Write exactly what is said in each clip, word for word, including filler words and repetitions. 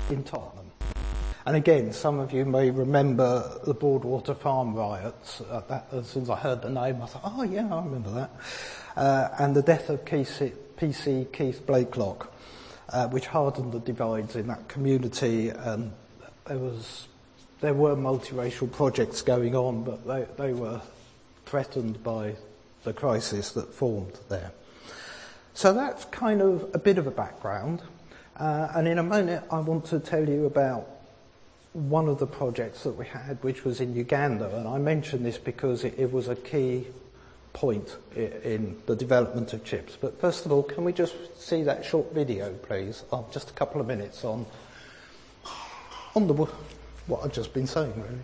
in Tottenham. And again, some of you may remember the Broadwater Farm riots. Uh, that, as soon as I heard the name, I thought, oh yeah, I remember that. Uh, and the death of P C Keith Blakelock, uh, which hardened the divides in that community. And there was, there were multiracial projects going on, but they, they were threatened by the crisis that formed there. So that's kind of a bit of a background. Uh, and in a minute, I want to tell you about one of the projects that we had, which was in Uganda. And I mention this because it, it was a key point in, in the development of CHIPS. But first of all, can we just see that short video, please? Oh, just a couple of minutes on, on the, what I've just been saying, really.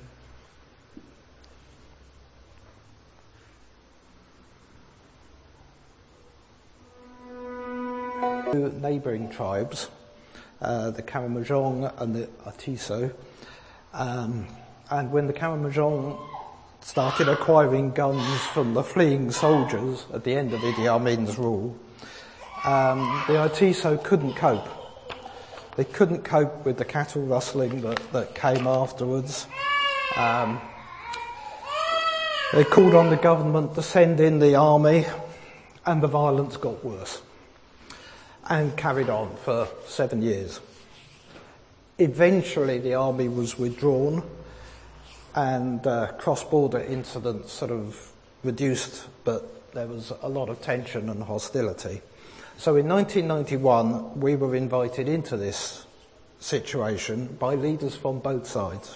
Neighbouring tribes, uh, the Karamojong and the Atiso, um, and when the Karamojong started acquiring guns from the fleeing soldiers at the end of Idi Amin's rule, um, the Atiso couldn't cope. They couldn't cope with the cattle rustling that, that came afterwards. Um, they called on the government to send in the army, and the violence got worse and carried on for seven years. Eventually the army was withdrawn and uh, cross-border incidents sort of reduced, but there was a lot of tension and hostility. So in nineteen ninety-one we were invited into this situation by leaders from both sides.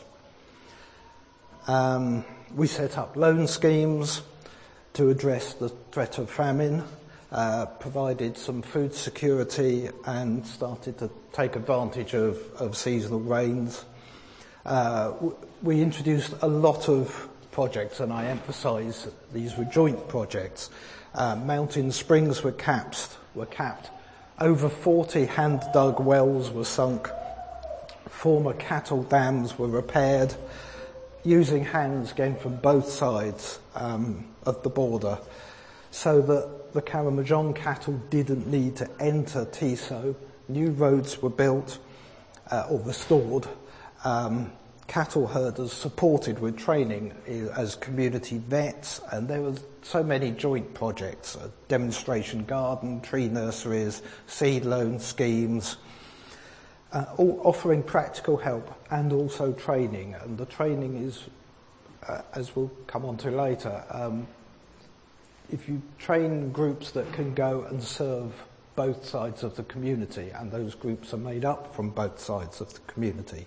Um, we set up loan schemes to address the threat of famine, Uh, provided some food security and started to take advantage of, of seasonal rains. Uh, w- we introduced a lot of projects, and I emphasise these were joint projects. Uh, mountain springs were capped, were capped. Over forty hand-dug wells were sunk. Former cattle dams were repaired, using hands again from both sides um, of the border, so that the Karamojong cattle didn't need to enter Tiso. New roads were built uh, or restored. Um, cattle herders supported with training as community vets, and there were so many joint projects, a demonstration garden, tree nurseries, seed loan schemes, uh, all offering practical help and also training. And the training is, uh, as we'll come on to later, um, if you train groups that can go and serve both sides of the community, and those groups are made up from both sides of the community.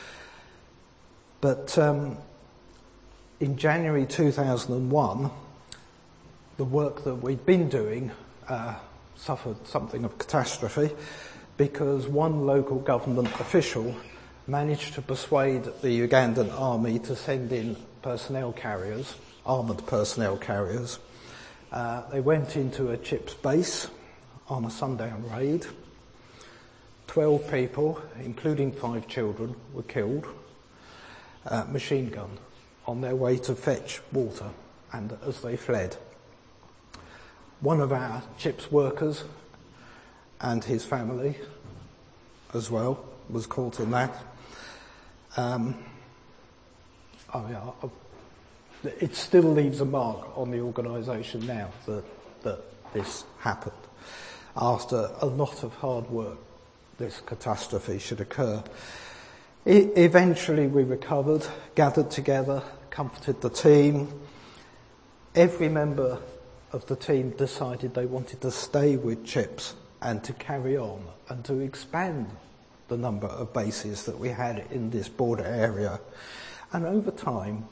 But um, in January two thousand one, the work that we'd been doing uh, suffered something of catastrophe, because one local government official managed to persuade the Ugandan army to send in personnel carriers, armoured personnel carriers. Uh, they went into a CHIPS base on a sundown raid. Twelve people, including five children, were killed, uh, machine gunned, on their way to fetch water, and as they fled. One of our CHIPS workers and his family as well was caught in that. Um, I mean, I, I, It still leaves a mark on the organisation now that, that this happened. After a lot of hard work, this catastrophe should occur. I, eventually we recovered, gathered together, comforted the team. Every member of the team decided they wanted to stay with CHIPS and to carry on and to expand the number of bases that we had in this border area. And over time,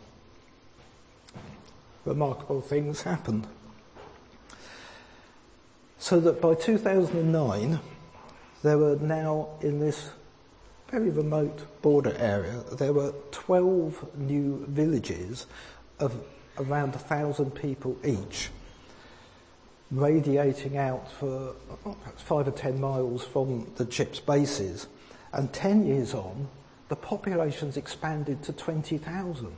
remarkable things happened. So that by two thousand nine, there were now in this very remote border area, there were twelve new villages of around a thousand people each, radiating out for oh, perhaps five or ten miles from the CHIPS bases. And ten years on, the population's expanded to twenty thousand.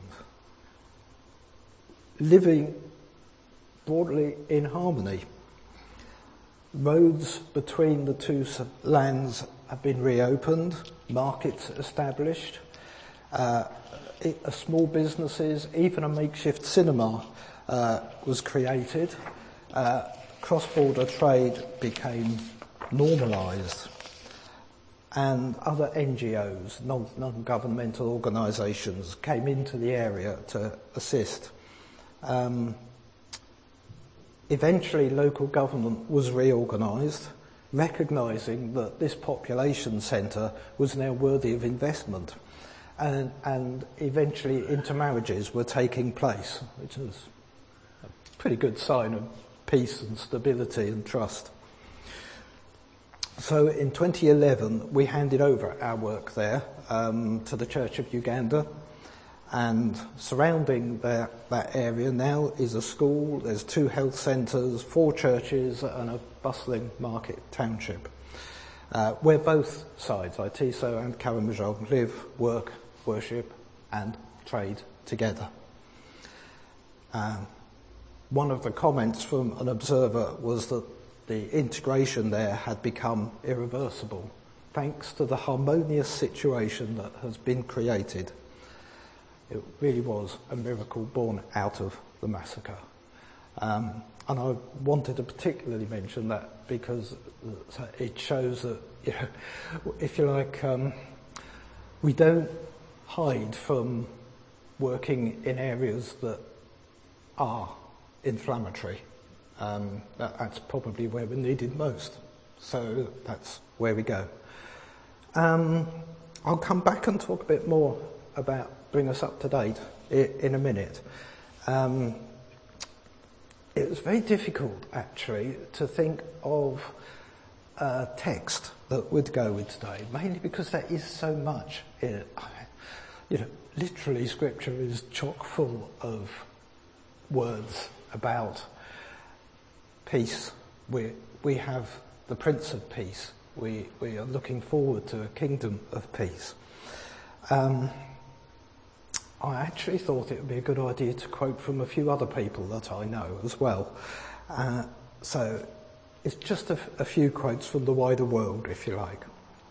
Living broadly in harmony. Roads between the two lands have been reopened, markets established, uh, it, uh, small businesses, even a makeshift cinema uh, was created. Uh, cross-border trade became normalised, and other N G Os, non- non-governmental organisations, came into the area to assist. Um, eventually, local government was reorganised, recognising that this population centre was now worthy of investment, and, and eventually intermarriages were taking place, which was a pretty good sign of peace and stability and trust. So in twenty eleven, we handed over our work there um, to the Church of Uganda, and surrounding that, that area now is a school, there's two health centres, four churches and a bustling market township, uh, where both sides, Itiso and Karamojong, live, work, worship and trade together. Um, one of the comments from an observer was that the integration there had become irreversible, thanks to the harmonious situation that has been created. It really was a miracle born out of the massacre. Um, and I wanted to particularly mention that because it shows that, you know, if you like, um, we don't hide from working in areas that are inflammatory. Um, that, that's probably where we're needed most. So that's where we go. Um, I'll come back and talk a bit more about bring us up to date in, in a minute. Um, it was very difficult, actually, to think of a text that would go with today, mainly because there is so much in it. You know, literally, Scripture is chock full of words about peace. We we have the Prince of Peace. We we are looking forward to a kingdom of peace. Um, I actually thought it would be a good idea to quote from a few other people that I know as well. Uh, so it's just a, a few quotes from the wider world, if you like.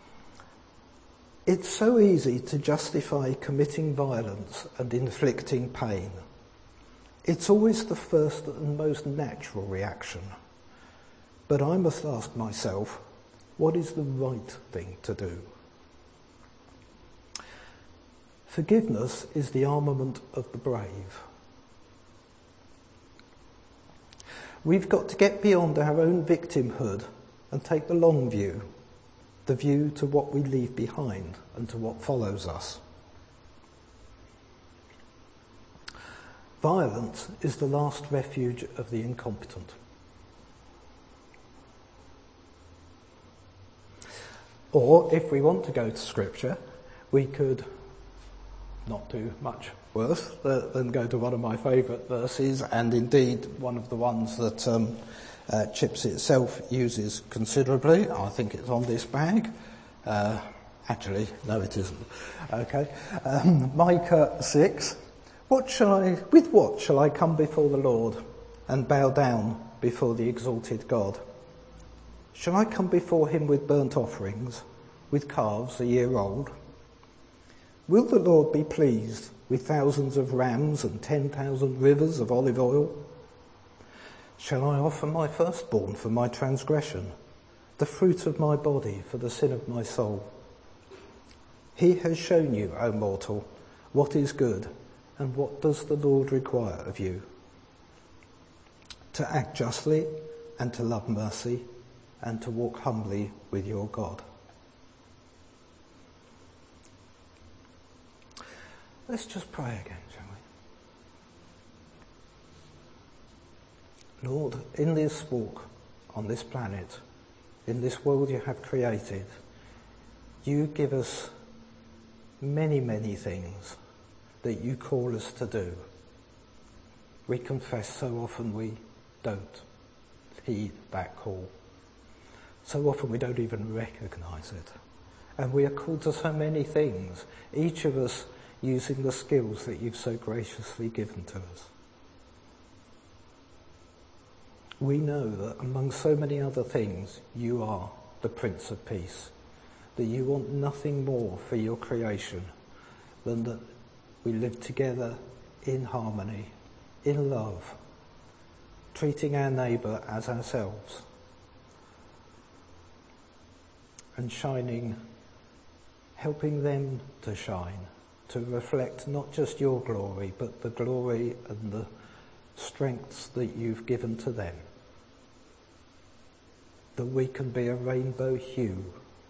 It's so easy to justify committing violence and inflicting pain. It's always the first and most natural reaction. But I must ask myself, what is the right thing to do? Forgiveness is the armament of the brave. We've got to get beyond our own victimhood and take the long view, the view to what we leave behind and to what follows us. Violence is the last refuge of the incompetent. Or, if we want to go to Scripture, we could not do much worse than go to one of my favourite verses, and indeed one of the ones that um, uh, Chips itself uses considerably. I think it's on this bag. Uh, actually, no, it isn't. Okay, um, Micah six. What shall I? With what shall I come before the Lord and bow down before the exalted God? Shall I come before him with burnt offerings, with calves a year old? Will the Lord be pleased with thousands of rams and ten thousand rivers of olive oil? Shall I offer my firstborn for my transgression, the fruit of my body for the sin of my soul? He has shown you, O mortal, what is good, and what does the Lord require of you? To act justly, and to love mercy, and to walk humbly with your God. Let's just pray again, shall we? Lord, in this walk on this planet, in this world you have created, you give us many, many things that you call us to do. We confess so often we don't heed that call. So often we don't even recognise it. And we are called to so many things, each of us using the skills that you've so graciously given to us. We know that among so many other things, you are the Prince of Peace, that you want nothing more for your creation than that we live together in harmony, in love, treating our neighbour as ourselves, and shining, helping them to shine, to reflect not just your glory, but the glory and the strengths that you've given to them. That we can be a rainbow hue,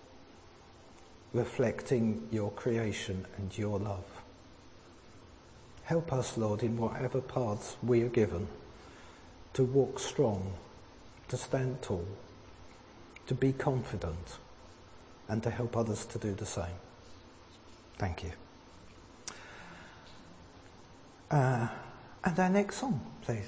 reflecting your creation and your love. Help us, Lord, in whatever paths we are given, to walk strong, to stand tall, to be confident, and to help others to do the same. Thank you. Uh, and our next song, please.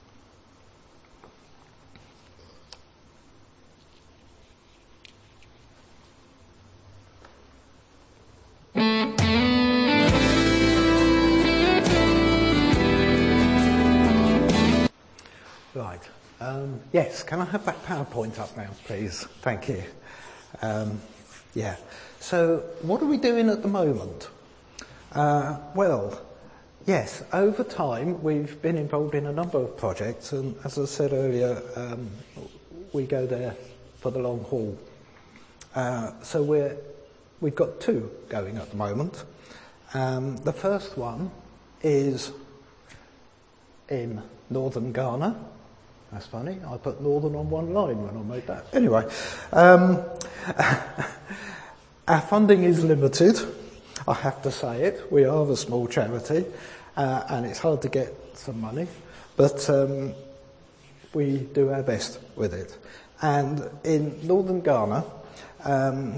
Right. Um, yes, can I have that PowerPoint up now, please? Thank you. Um, yeah. So, what are we doing at the moment? Uh, well, yes, over time we've been involved in a number of projects, and as I said earlier, um, we go there for the long haul. Uh, so we're, we've got two going at the moment. Um, the first one is in northern Ghana. That's funny, I put northern on one line when I made that. Anyway, um, our funding is limited, I have to say it. We are a small charity, uh, and it's hard to get some money, but um, we do our best with it. And in northern Ghana, um,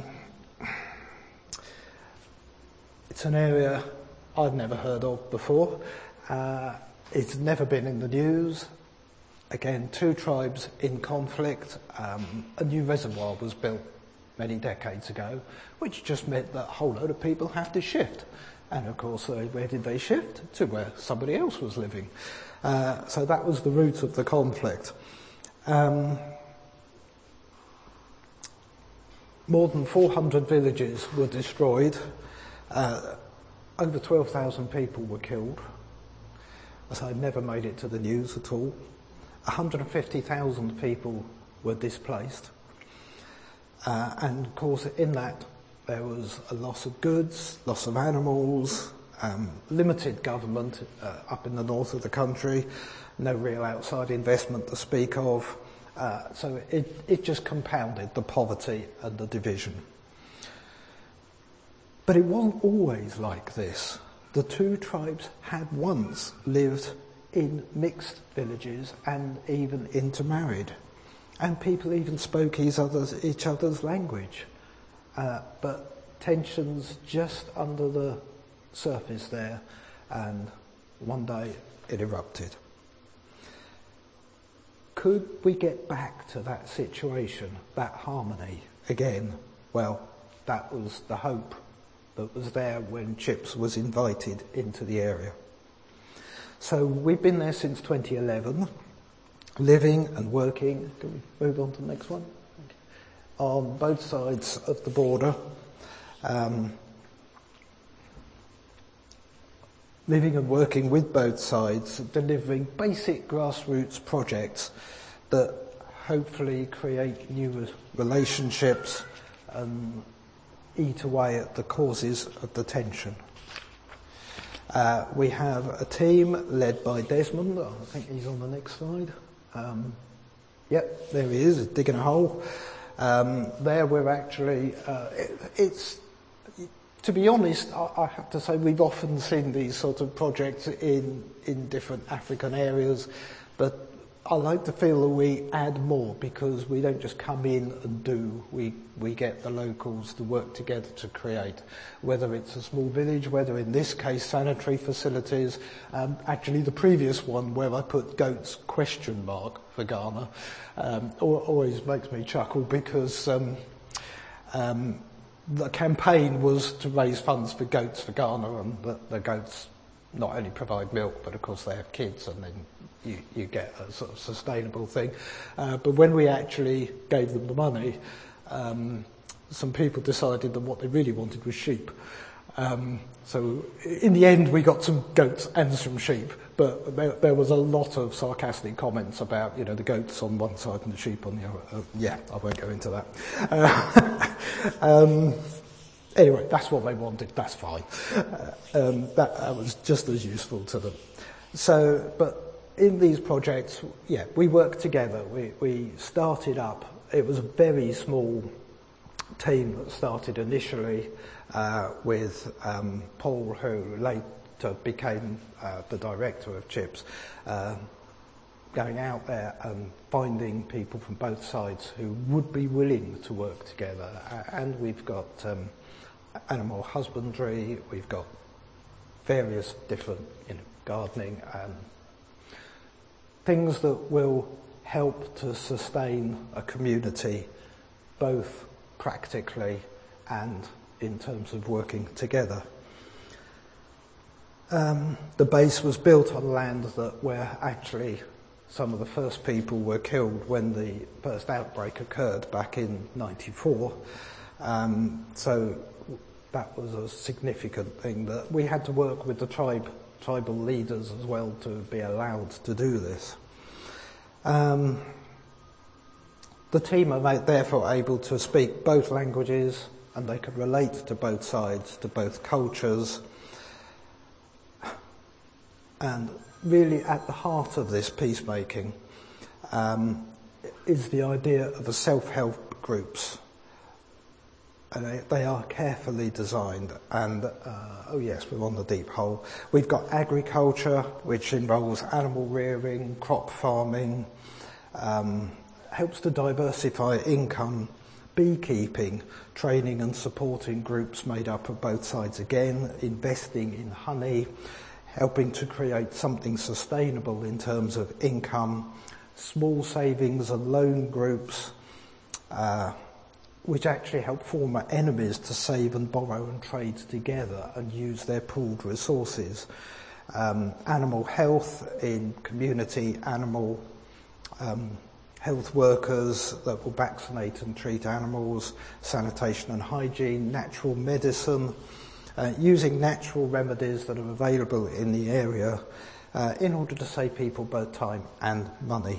it's an area I'd never heard of before. Uh, it's never been in the news. Again, two tribes in conflict. Um, a new reservoir was built many decades ago, which just meant that a whole load of people have to shift. And of course, uh, where did they shift? To where somebody else was living. Uh, so that was the root of the conflict. Um, more than four hundred villages were destroyed. Uh, over twelve thousand people were killed. So it never made it to the news at all. one hundred fifty thousand people were displaced. Uh, and of course in that there was a loss of goods, loss of animals, um, limited government uh, up in the north of the country, no real outside investment to speak of. Uh, so it, it just compounded the poverty and the division. But it wasn't always like this. The two tribes had once lived in mixed villages and even intermarried. And people even spoke each other's, each other's language. Uh, but tensions just under the surface there, and one day it erupted. Could we get back to that situation, that harmony again? Well, that was the hope that was there when CHIPS was invited into the area. So we've been there since twenty eleven, living and working. Can we move on to the next one? On both sides of the border. Um, living and working with both sides, delivering basic grassroots projects that hopefully create new relationships and eat away at the causes of the tension. Uh, we have a team led by Desmond. I think he's on the next slide. Um, yep, there he is, digging a hole. Um, there we're actually, uh, it, it's, to be honest, I, I have to say we've often seen these sort of projects in, in different African areas, but I like to feel that we add more because we don't just come in and do, we, we get the locals to work together to create, whether it's a small village, whether in this case sanitary facilities. Um, actually the previous one where I put goats question mark for Ghana um, always makes me chuckle because um, um, the campaign was to raise funds for Goats for Ghana, and the, the goats not only provide milk but of course they have kids, and then You, you get a sort of sustainable thing. Uh, but when we actually gave them the money, um, some people decided that what they really wanted was sheep. Um, so in the end we got some goats and some sheep, but there, there was a lot of sarcastic comments about, you know, the goats on one side and the sheep on the other. Uh, yeah, I won't go into that. Uh, um, anyway, that's what they wanted, that's fine. Uh, um, that, that was just as useful to them. So, but in these projects, yeah, we worked together. We, we started up, it was a very small team that started initially uh, with um, Paul, who later became uh, the director of CHIPS, uh, going out there and finding people from both sides who would be willing to work together. And we've got um, animal husbandry, we've got various different, you know, gardening and things that will help to sustain a community, both practically and in terms of working together. Um, the base was built on land that where actually some of the first people were killed when the first outbreak occurred back in ninety-four. Um, so that was a significant thing that we had to work with the tribe, tribal leaders as well to be allowed to do this. Um, the team are therefore able to speak both languages and they could relate to both sides, to both cultures. And really at the heart of this peacemaking um, is the idea of the self-help groups. And they, they are carefully designed and, uh, oh yes, we're on the deep hole. We've got agriculture, which involves animal rearing, crop farming, um, helps to diversify income, beekeeping, training and supporting groups made up of both sides again, investing in honey, helping to create something sustainable in terms of income, small savings and loan groups, uh, which actually help former enemies to save and borrow and trade together and use their pooled resources. Um, animal health in community, animal um, health workers that will vaccinate and treat animals, sanitation and hygiene, natural medicine, uh, using natural remedies that are available in the area uh, in order to save people both time and money.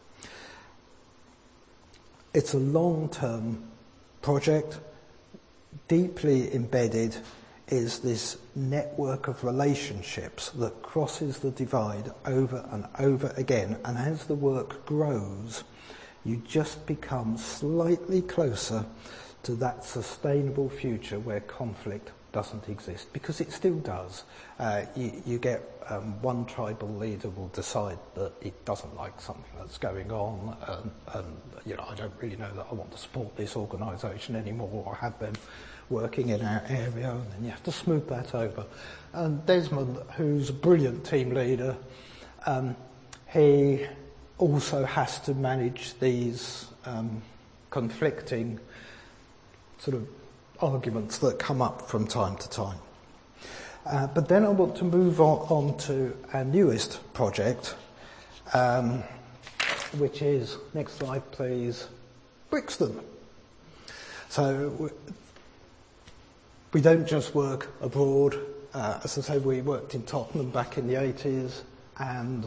It's a long-term project. Deeply embedded is this network of relationships that crosses the divide over and over again, and as the work grows you just become slightly closer to that sustainable future where conflict doesn't exist, because it still does. Uh, you, you get um, one tribal leader will decide that it doesn't like something that's going on, and, and you know, I don't really know that I want to support this organisation anymore or have them working in our area, and then you have to smooth that over. And Desmond, who's a brilliant team leader, um, he also has to manage these um, conflicting sort of arguments that come up from time to time. Uh, but then I want to move on, on to our newest project, um, which is, next slide please, Brixton. So we don't just work abroad. Uh, as I say, we worked in Tottenham back in the eighties, and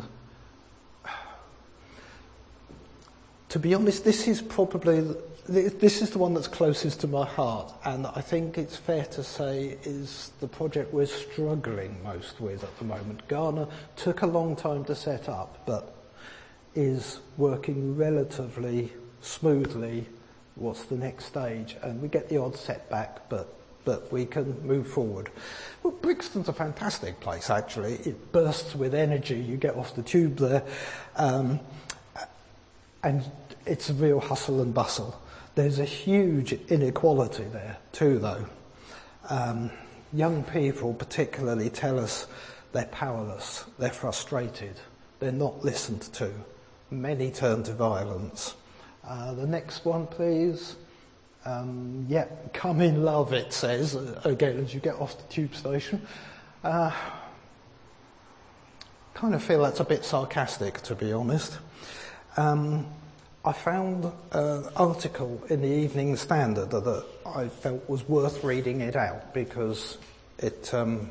to be honest, this is probably, this is the one that's closest to my heart, and I think it's fair to say is the project we're struggling most with at the moment. Ghana took a long time to set up, but is working relatively smoothly. What's the next stage? And we get the odd setback, but but we can move forward. Well, Brixton's a fantastic place, actually. It bursts with energy. You get off the tube there, um, and it's a real hustle and bustle. There's a huge inequality there too, though. Um, young people particularly tell us they're powerless, they're frustrated, they're not listened to. Many turn to violence. Uh, the next one, please. Um, yeah, come in love, it says, uh, again, as you get off the tube station. Uh, kind of feel that's a bit sarcastic, to be honest. Um, I found an article in the Evening Standard that I felt was worth reading it out because it, um,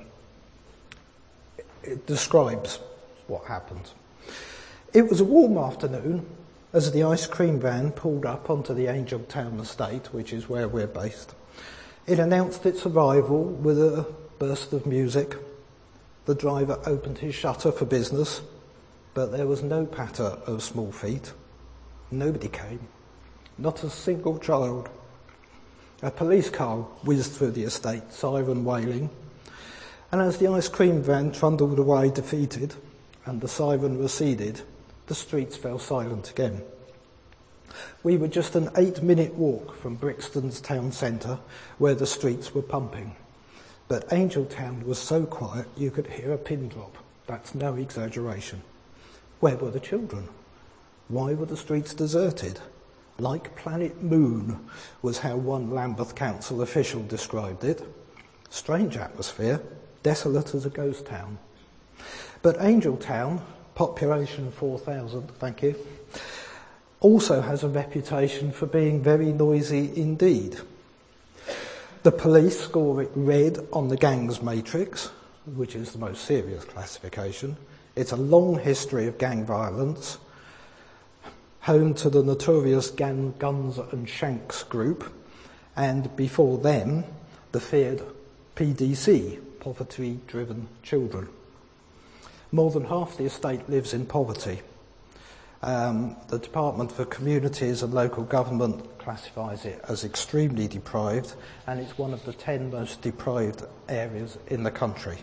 it describes what happened. It was a warm afternoon as the ice cream van pulled up onto the Angeltown estate, which is where we're based. It announced its arrival with a burst of music. The driver opened his shutter for business, but there was no patter of small feet. Nobody came, not a single child. A police car whizzed through the estate, siren wailing, and as the ice cream van trundled away defeated and the siren receded, the streets fell silent again. We were just an eight-minute walk from Brixton's town centre, where the streets were pumping. But Angeltown was so quiet you could hear a pin drop. That's no exaggeration. Where were the children? Why were the streets deserted? Like Planet Moon was how one Lambeth Council official described it. Strange atmosphere, desolate as a ghost town. But Angeltown, population four thousand, thank you, also has a reputation for being very noisy indeed. The police score it red on the gangs matrix, which is the most serious classification. It's a long history of gang violence, home to the notorious Gan Guns and Shanks group, and before them, the feared P D C, Poverty-Driven Children. More than half the estate lives in poverty. Um, the Department for Communities and Local Government classifies it as extremely deprived, and it's one of the ten most deprived areas in the country.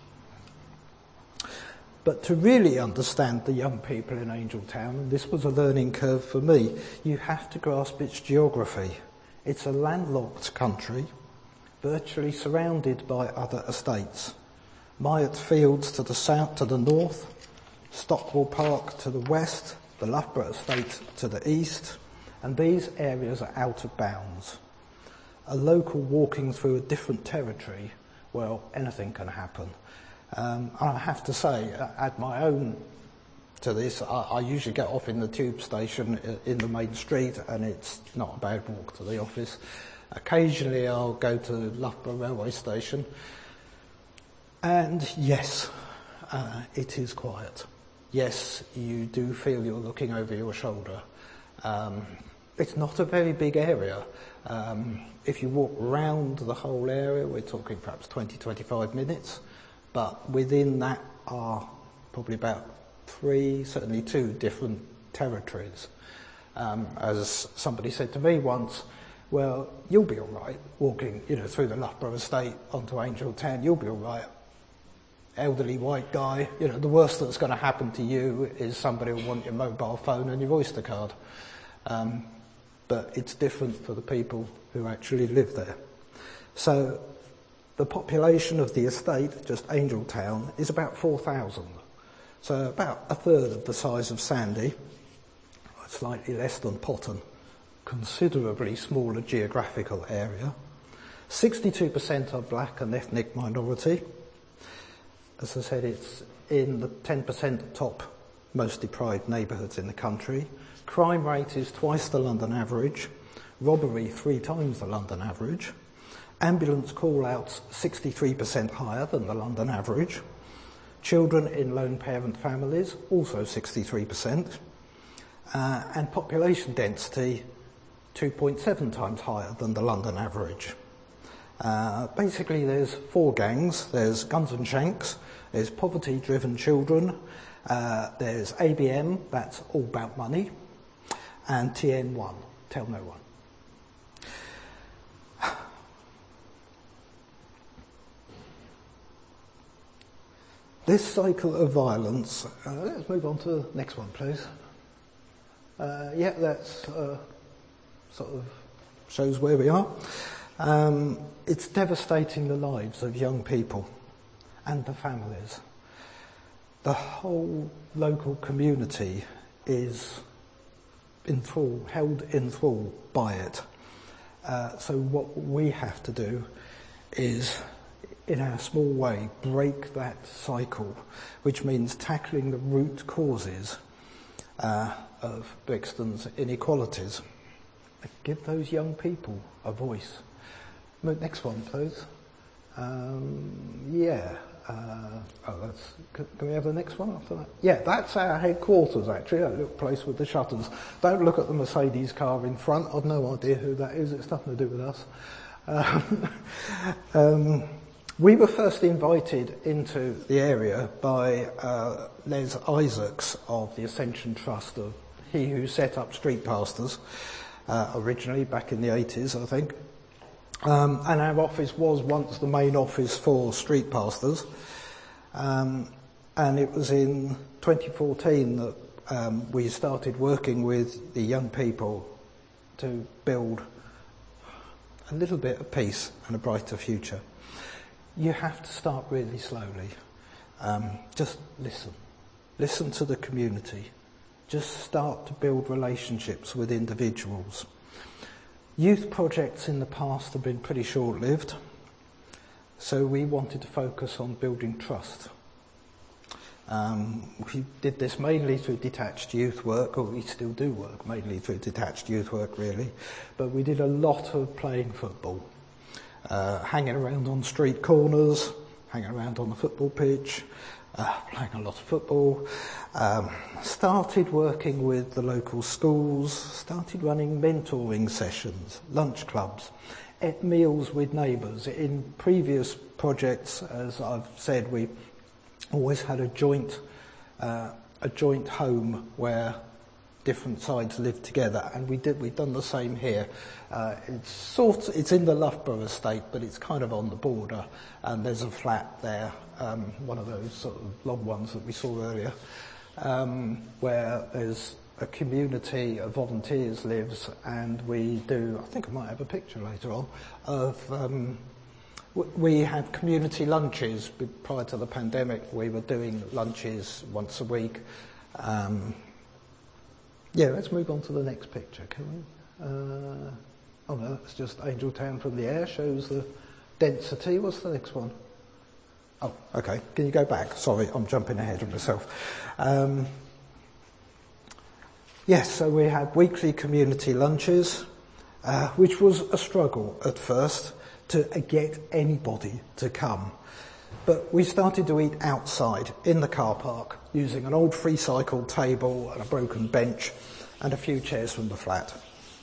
But to really understand the young people in Angeltown, and this was a learning curve for me, you have to grasp its geography. It's a landlocked country, virtually surrounded by other estates. Myatt Fields to the south, to the north, Stockwell Park to the west, the Loughborough Estate to the east, and these areas are out of bounds. A local walking through a different territory, well, anything can happen. Um, I have to say, add my own to this, I, I usually get off in the tube station in the main street, and it's not a bad walk to the office. Occasionally I'll go to Loughborough railway station, and yes, uh, it is quiet. Yes, you do feel you're looking over your shoulder. Um, it's not a very big area. Um, if you walk round the whole area, we're talking perhaps twenty, twenty-five minutes, but within that are probably about three, certainly two different territories. Um, as somebody said to me once, well, you'll be all right walking, you know, through the Loughborough estate onto Angeltown, you'll be all right. Elderly white guy, you know, the worst that's going to happen to you is somebody will want your mobile phone and your Oyster card. Um, but it's different for the people who actually live there. So the population of the estate, just Angeltown, is about four thousand. So about a third of the size of Sandy, slightly less than Potton, considerably smaller geographical area. sixty-two percent are black and ethnic minority. As I said, it's in the ten percent top most deprived neighbourhoods in the country. Crime rate is twice the London average. Robbery three times the London average. Ambulance call-outs sixty-three percent higher than the London average. Children in lone parent families, also sixty-three percent. Uh, and population density, two point seven times higher than the London average. Uh, basically, there's four gangs. There's Guns and Shanks, there's Poverty-Driven Children, uh, there's A B M, that's All About Money, and T N one, Tell No One. This cycle of violence, uh, let's move on to the next one, please. Uh, yeah, that's uh, sort of shows where we are. Um, it's devastating the lives of young people and the families. The whole local community is enthralled, held enthralled by it. Uh, so what we have to do is, in our small way, break that cycle, which means tackling the root causes. uh, of Brixton's inequalities. Give those young people a voice. Next one, please. Um, yeah. Uh, oh, that's. Can, can we have the next one after that? Yeah, that's our headquarters, actually, that little place with the shutters. Don't look at the Mercedes car in front. I've no idea who that is. It's nothing to do with us. Um, um, we were first invited into the area by uh, Les Isaacs of the Ascension Trust, of he who set up Street Pastors, uh, originally back in the eighties, I think. Um, and our office was once the main office for Street Pastors. Um, and it was in twenty fourteen that um, we started working with the young people to build a little bit of peace and a brighter future. You have to start really slowly. Um, just listen. Listen to the community. Just start to build relationships with individuals. Youth projects in the past have been pretty short-lived, so we wanted to focus on building trust. Um, we did this mainly through detached youth work, or we still do work mainly through detached youth work, really, but we did a lot of playing football, uh, hanging around on street corners, hanging around on the football pitch, uh, playing a lot of football, um, started working with the local schools, started running mentoring sessions, lunch clubs, ate meals with neighbours. In previous projects, as I've said, we always had a joint uh, a joint home where different sides lived together, and we did we've done the same here. Uh, it's sort it's in the Loughborough estate, but it's kind of on the border, and there's a flat there, um, one of those sort of long ones that we saw earlier, um, where there's a community of volunteers lives, and we do, I think I might have a picture later on, of um, we had community lunches. Prior to the pandemic, we were doing lunches once a week. Um, yeah, let's move on to the next picture, can we? Uh, oh no, that's just Angeltown from the air, shows the density. What's the next one? Oh, okay, can you go back? Sorry, I'm jumping ahead of myself. Um, yes, so we had weekly community lunches, uh, which was a struggle at first to get anybody to come. But we started to eat outside in the car park using an old free-cycle table and a broken bench and a few chairs from the flat.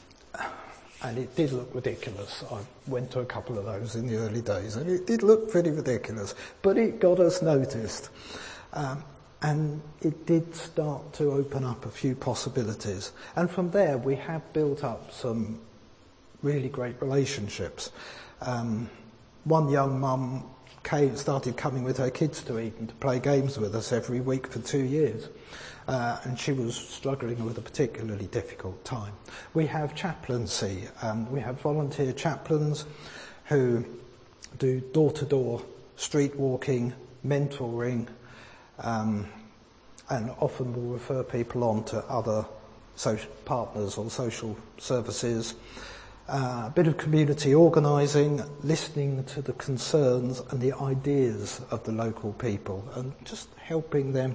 And it did look ridiculous. I went to a couple of those in the early days, and it did look pretty ridiculous, but it got us noticed. Um, and it did start to open up a few possibilities. And from there, we have built up some really great relationships. Um, one young mum came, started coming with her kids to eat and to play games with us every week for two years. Uh, and she was struggling with a particularly difficult time. We have chaplaincy. Um, we have volunteer chaplains who do door-to-door street walking, mentoring, um, and often will refer people on to other social partners or social services. Uh, a bit of community organising, listening to the concerns and the ideas of the local people, and just helping them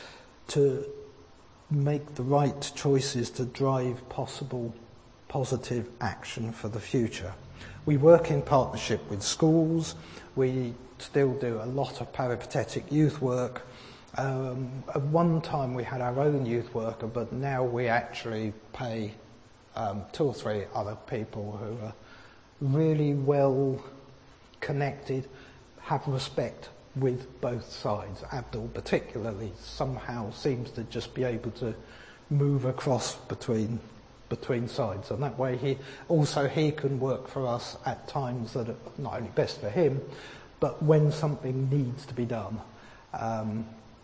to make the right choices to drive possible positive action for the future. We work in partnership with schools. We still do a lot of peripatetic youth work. Um, at one time we had our own youth worker, but now we actually pay Um, two or three other people who are really well connected, have respect with both sides. Abdul particularly somehow seems to just be able to move across between between sides, and that way he also he can work for us at times that are not only best for him, but when something needs to be done. Um,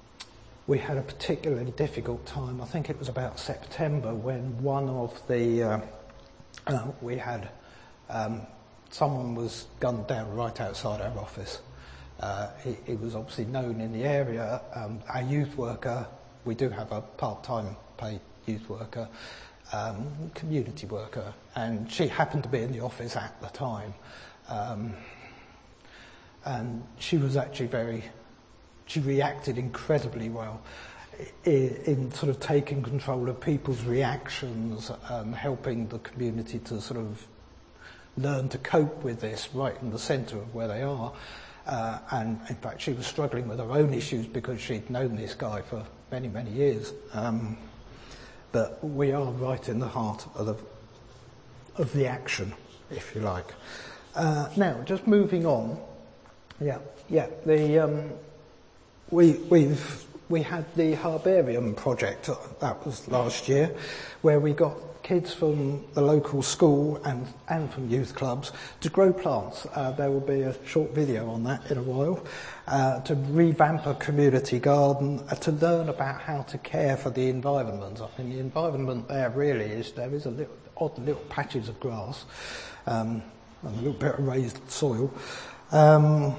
We had a particularly difficult time, I think it was about September, when one of the, uh, uh, we had, um, someone was gunned down right outside our office. Uh, he, he was obviously known in the area. Um, our youth worker, we do have a part-time paid youth worker, um, community worker, and she happened to be in the office at the time. Um, and she was actually very She reacted incredibly well. in, in sort of taking control of people's reactions and helping the community to sort of learn to cope with this right in the centre of where they are. Uh, and in fact, she was struggling with her own issues because she'd known this guy for many, many years. Um, but we are right in the heart of the, of the action, if you like. Uh, now, just moving on. Yeah, yeah. The um, we we've we had the Herbarium project, that was last year, where we got kids from the local school and, and from youth clubs to grow plants. Uh, there will be a short video on that in a while, uh, to revamp a community garden, uh, to learn about how to care for the environment. I mean, the environment there really is, there is a little, odd little patches of grass, um, and a little bit of raised soil. Um,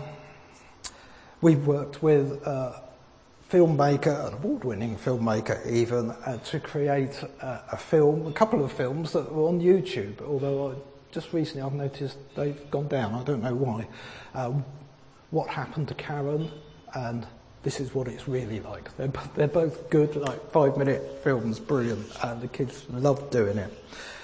we've worked with uh, filmmaker, an award-winning filmmaker even, uh, to create uh, a film, a couple of films that were on YouTube, although I, just recently I've noticed they've gone down, I don't know why. Um, What Happened to Karen, and This Is What It's Really Like. They're, they're both good, like five-minute films, brilliant, and the kids love doing it.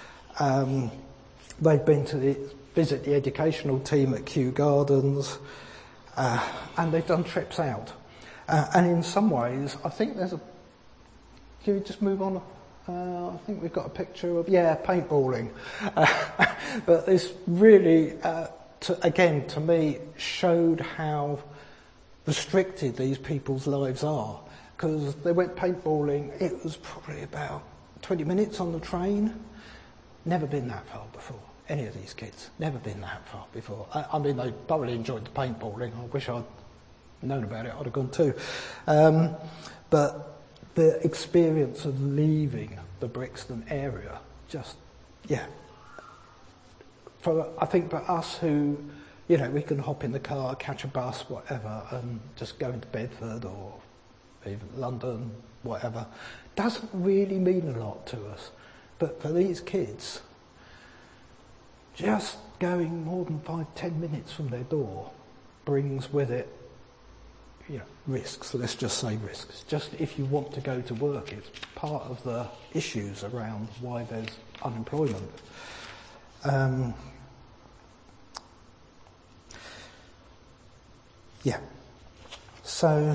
Um, they've been to the, visit the educational team at Kew Gardens, uh, and they've done trips out. Uh, and in some ways, I think there's a... Can we just move on? Uh, I think we've got a picture of, yeah, paintballing. Uh, but this really, uh, to, again, to me, showed how restricted these people's lives are. Because they went paintballing, it was probably about twenty minutes on the train. Never been that far before. Any of these kids, never been that far before. I, I mean, they thoroughly enjoyed the paintballing. I wish I'd known about it, I'd have gone too. Um, but the experience of leaving the Brixton area, just, yeah. For, I think for us who, you know, we can hop in the car, catch a bus, whatever, and just go into Bedford or even London, whatever, doesn't really mean a lot to us. But for these kids, just going more than five, ten minutes from their door brings with it, you know, risks, let's just say risks. Just if you want to go to work, it's part of the issues around why there's unemployment. Um, yeah. So,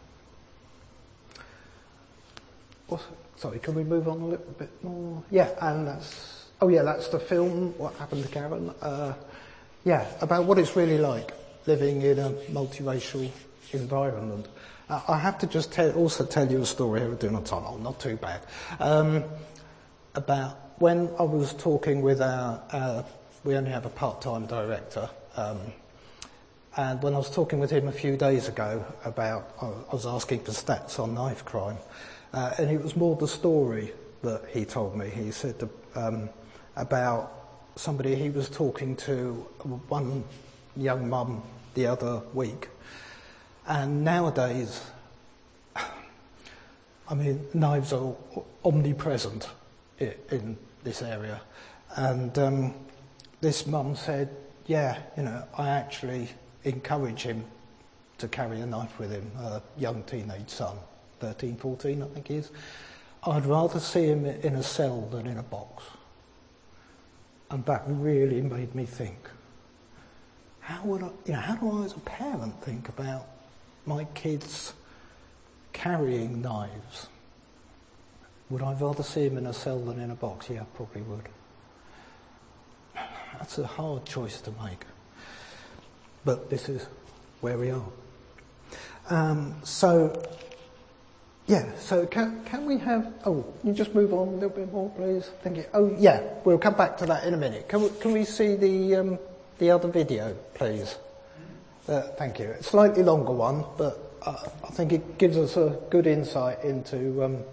what's, sorry, can we move on a little bit more? Yeah, and that's, oh yeah, that's the film, What Happened to Karen. Uh, yeah, about what it's really like living in a multiracial environment. Uh, I have to just tell, also tell you a story. We're doing on time, oh, not too bad. Um, about when I was talking with our, uh, we only have a part-time director, um, and when I was talking with him a few days ago about, I was asking for stats on knife crime, uh, and it was more the story that he told me. He said um, about somebody he was talking to, one young mum the other week. And nowadays, I mean, knives are omnipresent in, in this area. And um, this mum said, yeah, you know, I actually encourage him to carry a knife with him, a young teenage son, thirteen, fourteen, I think he is. I'd rather see him in a cell than in a box. And that really made me think, how would I, you know, how do I as a parent think about my kids carrying knives? Would I rather see him in a cell than in a box? Yeah, I probably would. That's a hard choice to make. But this is where we are. Um, so, yeah, so can can we have, oh, you just move on a little bit more, please? Thank you. Oh, yeah, we'll come back to that in a minute. Can we, can we see the um, the other video, please? Uh, thank you. It's a slightly longer one, but uh, I think it gives us a good insight into um,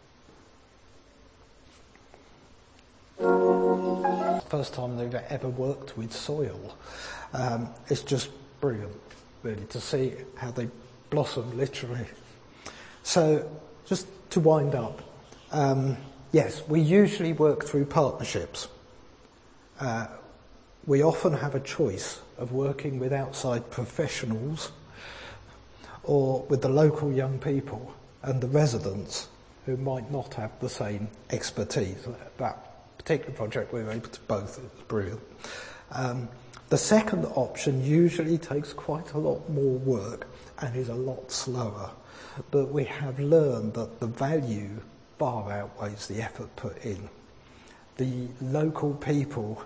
first time they've ever worked with soil. Um, it's just brilliant, really, to see how they blossom, literally. So, just to wind up, um, yes, we usually work through partnerships. Uh, we often have a choice of working with outside professionals or with the local young people and the residents who might not have the same expertise. That particular project we were able to both, it was brilliant. Um, the second option usually takes quite a lot more work and is a lot slower, but we have learned that the value far outweighs the effort put in. The local people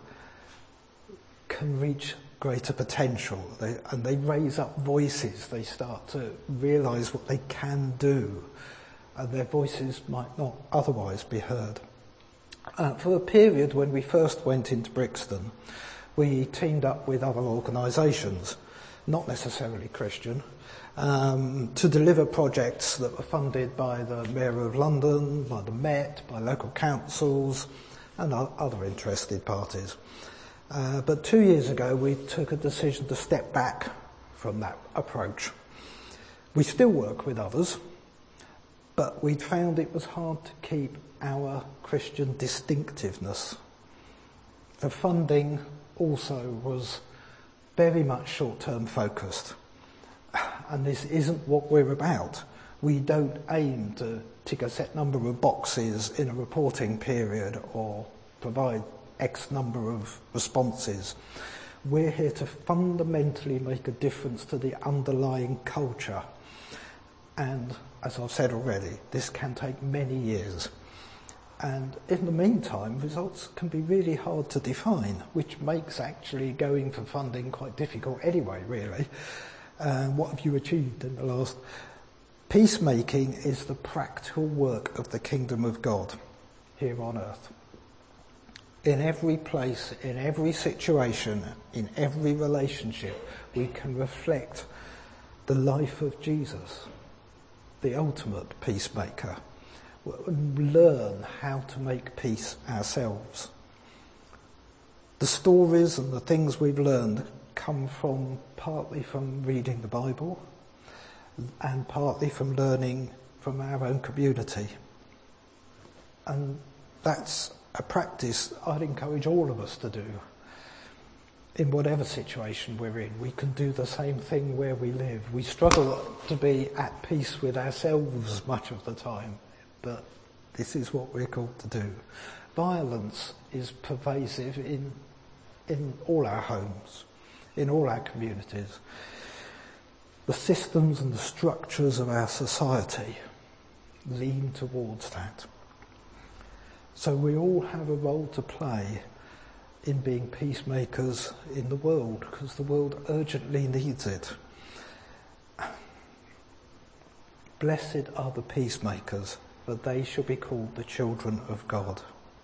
can reach greater potential, they, and they raise up voices. They start to realise what they can do, and their voices might not otherwise be heard. Uh, for a period when we first went into Brixton, we teamed up with other organisations, not necessarily Christian, um, to deliver projects that were funded by the Mayor of London, by the Met, by local councils, and other interested parties. Uh, but two years ago, we took a decision to step back from that approach. We still work with others, but we'd found it was hard to keep our Christian distinctiveness. The funding also was very much short-term focused, and this isn't what we're about. We don't aim to tick a set number of boxes in a reporting period or provide X number of responses. We're here to fundamentally make a difference to the underlying culture. And as I've said already, this can take many years. And in the meantime, results can be really hard to define, which makes actually going for funding quite difficult anyway, really. Uh, what have you achieved in the last... Peacemaking is the practical work of the kingdom of God here on earth. In every place, in every situation, in every relationship, we can reflect the life of Jesus, the ultimate peacemaker, and learn how to make peace ourselves. The stories and the things we've learned come from partly from reading the Bible and partly from learning from our own community. And that's a practice I'd encourage all of us to do. In whatever situation we're in, we can do the same thing where we live. We struggle to be at peace with ourselves much of the time, but this is what we're called to do. Violence is pervasive in, in all our homes, in all our communities. The systems and the structures of our society lean towards that. So we all have a role to play in being peacemakers in the world, because the world urgently needs it. Blessed are the peacemakers, for they shall be called the children of God.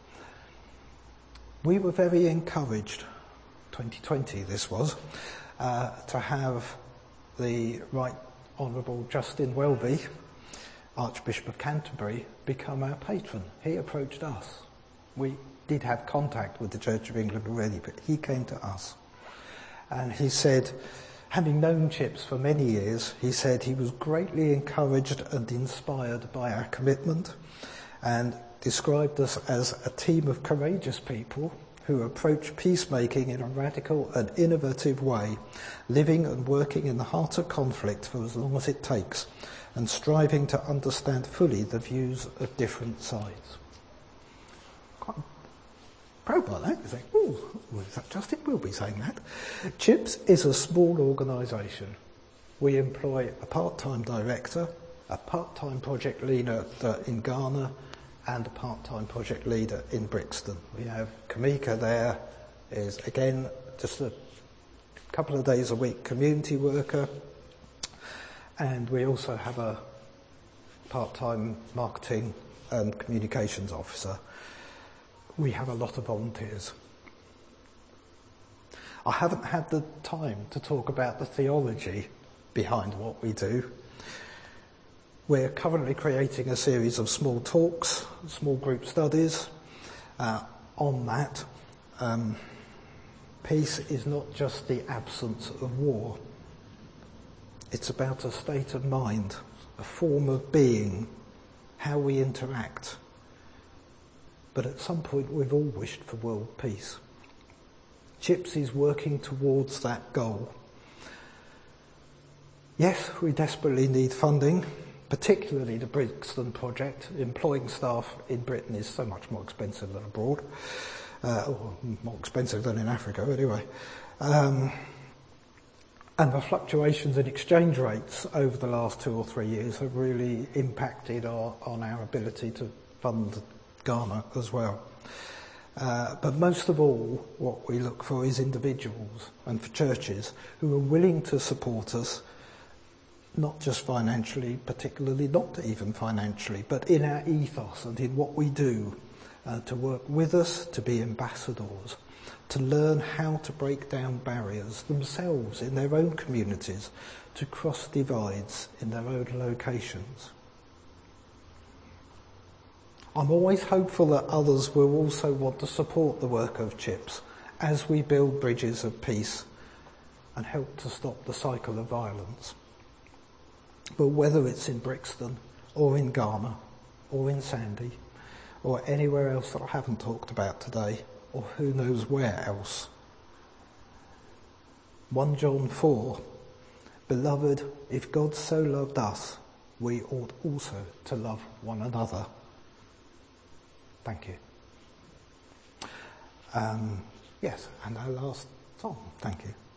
We were very encouraged, twenty twenty this was, uh, to have the Right Honourable Justin Welby, Archbishop of Canterbury, become our patron. He approached us. We did have contact with the Church of England already, but he came to us. And he said, having known Chips for many years, he said he was greatly encouraged and inspired by our commitment, and described us as a team of courageous people who approach peacemaking in a radical and innovative way, living and working in the heart of conflict for as long as it takes, and striving to understand fully the views of different sides. Quite proud by that. You think, oh, is that Justin Welby saying that? CHIPS is a small organisation. We employ a part-time director, a part-time project leader in Ghana, and a part-time project leader in Brixton. We have Kamika there, is again just a couple of days a week community worker, and we also have a part-time marketing and communications officer. We have a lot of volunteers. I haven't had the time to talk about the theology behind what we do. We're currently creating a series of small talks, small group studies uh, on that. Um, peace is not just the absence of war. It's about a state of mind, a form of being, how we interact. But at some point we've all wished for world peace. CHIPS is working towards that goal. Yes, we desperately need funding, particularly the Brixton project. Employing staff in Britain is so much more expensive than abroad, uh, or more expensive than in Africa anyway. Um, and the fluctuations in exchange rates over the last two or three years have really impacted our, on our ability to fund Ghana as well. Uh, but most of all, what we look for is individuals and for churches who are willing to support us, not just financially, particularly not even financially, but in our ethos and in what we do, uh, to work with us, to be ambassadors, to learn how to break down barriers themselves in their own communities, to cross divides in their own locations. I'm always hopeful that others will also want to support the work of CHIPS as we build bridges of peace and help to stop the cycle of violence. But whether it's in Brixton or in Ghana or in Sandy or anywhere else that I haven't talked about today, or who knows where else, First John four, beloved, if God so loved us, we ought also to love one another. Thank you. Um, yes, and our last song. Thank you.